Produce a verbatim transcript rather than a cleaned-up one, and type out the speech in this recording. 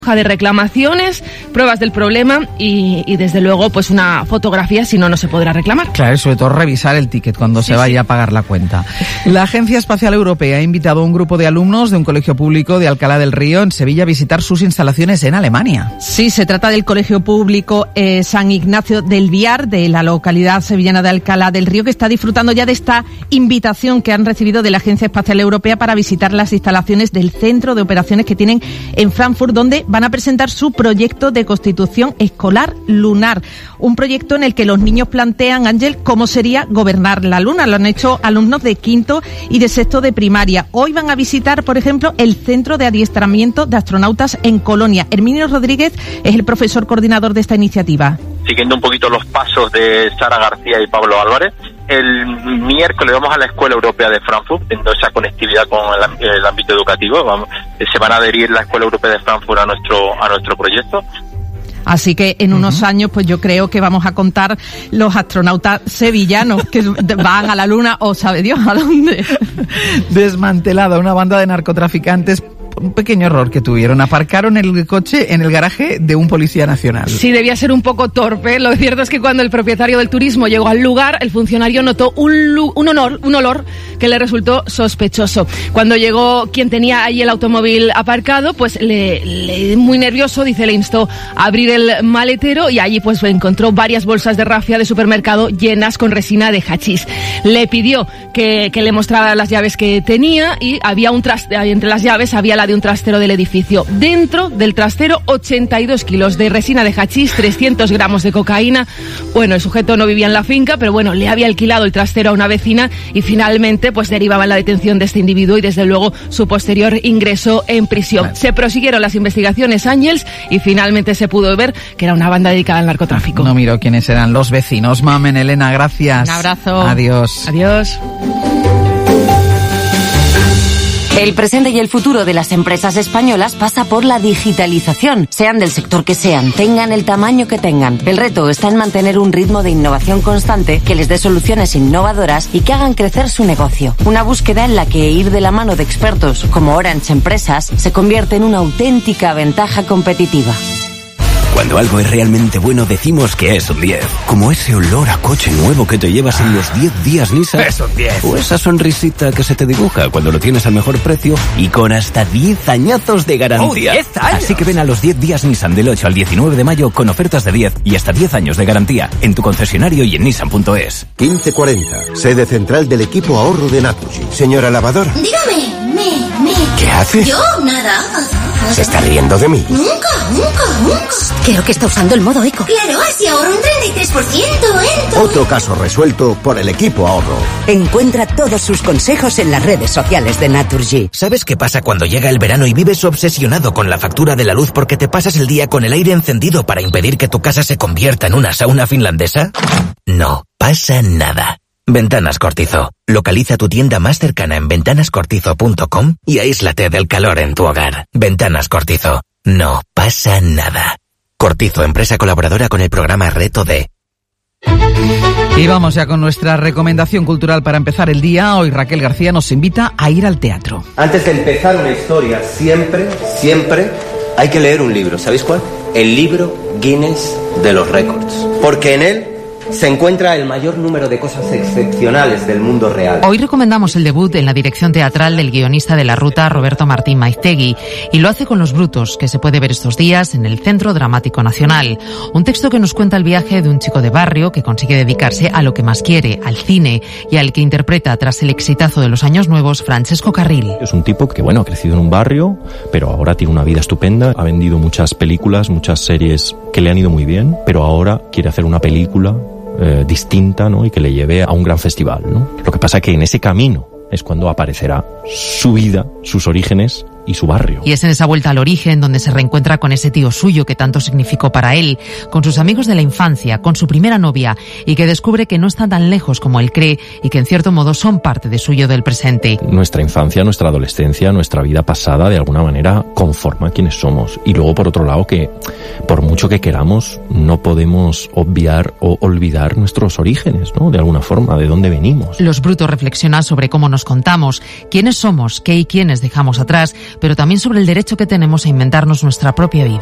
de reclamaciones, pruebas del problema y, y desde luego pues una fotografía, si no, no se podrá reclamar. Claro, y sobre todo revisar el ticket cuando sí, se vaya sí. a pagar la cuenta. La Agencia Espacial Europea ha invitado a un grupo de alumnos de un colegio público de Alcalá del Río, en Sevilla, a visitar sus instalaciones en Alemania. Sí, se trata del Colegio Público eh, San Ignacio del Viar, de la localidad sevillana de Alcalá del Río, que está disfrutando ya de esta invitación que han recibido de la Agencia Espacial Europea para visitar las instalaciones del centro de operaciones que tienen en Frankfurt, donde van a presentar su proyecto de constitución escolar lunar. Un proyecto en el que los niños plantean, Ángel, cómo sería gobernar la luna. Lo han hecho alumnos de quinto y de sexto de primaria. Hoy van a visitar, por ejemplo, el Centro de Adiestramiento de Astronautas en Colonia. Herminio Rodríguez es el profesor coordinador de esta iniciativa. Siguiendo un poquito los pasos de Sara García y Pablo Álvarez, el miércoles vamos a la Escuela Europea de Frankfurt, teniendo esa conectividad con el, el ámbito educativo. Vamos, se van a adherir la Escuela Europea de Frankfurt a nuestro a nuestro proyecto. Así que en unos uh-huh. años, pues yo creo que vamos a contar los astronautas sevillanos que van a la luna o sabe Dios a dónde. Desmantelada una banda de narcotraficantes. Un pequeño error que tuvieron. Aparcaron el coche en el garaje de un policía nacional. Sí, debía ser un poco torpe. Lo cierto es que cuando el propietario del turismo llegó al lugar, el funcionario notó un, lu- un, honor, un olor que le resultó sospechoso. Cuando llegó quien tenía ahí el automóvil aparcado, pues le, le muy nervioso, dice, le instó a abrir el maletero y allí pues encontró varias bolsas de rafia de supermercado llenas con resina de hachís. Le pidió que, que le mostrara las llaves que tenía y había un traste, entre las llaves había la de un trastero del edificio. Dentro del trastero, ochenta y dos kilos de resina de hachís, trescientos gramos de cocaína. Bueno, el sujeto no vivía en la finca, pero bueno, le había alquilado el trastero a una vecina y finalmente pues derivaban la detención de este individuo y desde luego su posterior ingreso en prisión. Vale. Se prosiguieron las investigaciones, Ángels, y finalmente se pudo ver que era una banda dedicada al narcotráfico. No miro quiénes eran los vecinos. Mamen, Elena, gracias. Un abrazo. Adiós. Adiós. El presente y el futuro de las empresas españolas pasa por la digitalización, sean del sector que sean, tengan el tamaño que tengan. El reto está en mantener un ritmo de innovación constante que les dé soluciones innovadoras y que hagan crecer su negocio. Una búsqueda en la que ir de la mano de expertos como Orange Empresas se convierte en una auténtica ventaja competitiva. Cuando algo es realmente bueno decimos que es un diez. Como ese olor a coche nuevo que te llevas en los diez días Nissan. Es un diez. O esa sonrisita que se te dibuja cuando lo tienes al mejor precio y con hasta diez añazos de garantía. ¡Oh, diez años! Así que ven a los diez días Nissan del ocho al diecinueve de mayo con ofertas de diez y hasta diez años de garantía en tu concesionario y en nissan punto es. quince cuarenta, sede central del equipo ahorro de Naturgy. Señora lavadora. Dígame, me, me. ¿Qué hace? Yo, nada. ¿Se está riendo de mí? Nunca, nunca, nunca. Creo que está usando el modo eco. Claro, así ahorro un treinta y tres por ciento en todo. Otro caso resuelto por el equipo ahorro. Encuentra todos sus consejos en las redes sociales de Naturgy. ¿Sabes qué pasa cuando llega el verano y vives obsesionado con la factura de la luz porque te pasas el día con el aire encendido para impedir que tu casa se convierta en una sauna finlandesa? No pasa nada. Ventanas Cortizo. Localiza tu tienda más cercana en ventanas cortizo punto com y aíslate del calor en tu hogar. Ventanas Cortizo. No pasa nada. Cortizo, empresa colaboradora con el programa Reto D. Y vamos ya con nuestra recomendación cultural para empezar el día. Hoy Raquel García nos invita a ir al teatro. Antes de empezar una historia, siempre, siempre hay que leer un libro. ¿Sabéis cuál? El libro Guinness de los récords. Porque en él se encuentra el mayor número de cosas excepcionales del mundo real. Hoy recomendamos el debut en la dirección teatral del guionista de La Ruta, Roberto Martín Maiztegui, y lo hace con Los Brutos, que se puede ver estos días en el Centro Dramático Nacional. Un texto que nos cuenta el viaje de un chico de barrio que consigue dedicarse a lo que más quiere, al cine, y al que interpreta tras el exitazo de los años nuevos Francesco Carril. Es un tipo que, bueno, ha crecido en un barrio, pero ahora tiene una vida estupenda, ha vendido muchas películas, muchas series que le han ido muy bien, pero ahora quiere hacer una película Eh, distinta, ¿no? Y que le lleve a un gran festival, ¿no? Lo que pasa es que en ese camino es cuando aparecerá su vida, sus orígenes y su barrio. Y es en esa vuelta al origen donde se reencuentra con ese tío suyo que tanto significó para él, con sus amigos de la infancia, con su primera novia, y que descubre que no está tan lejos como él cree y que en cierto modo son parte de suyo del presente. Nuestra infancia, nuestra adolescencia, nuestra vida pasada de alguna manera conforma quienes somos. Y luego por otro lado que por mucho que queramos no podemos obviar o olvidar nuestros orígenes, ¿no? De alguna forma, de dónde venimos. Los Brutos reflexiona sobre cómo nos contamos, quiénes somos, qué y quiénes dejamos atrás, pero también sobre el derecho que tenemos a inventarnos nuestra propia vida.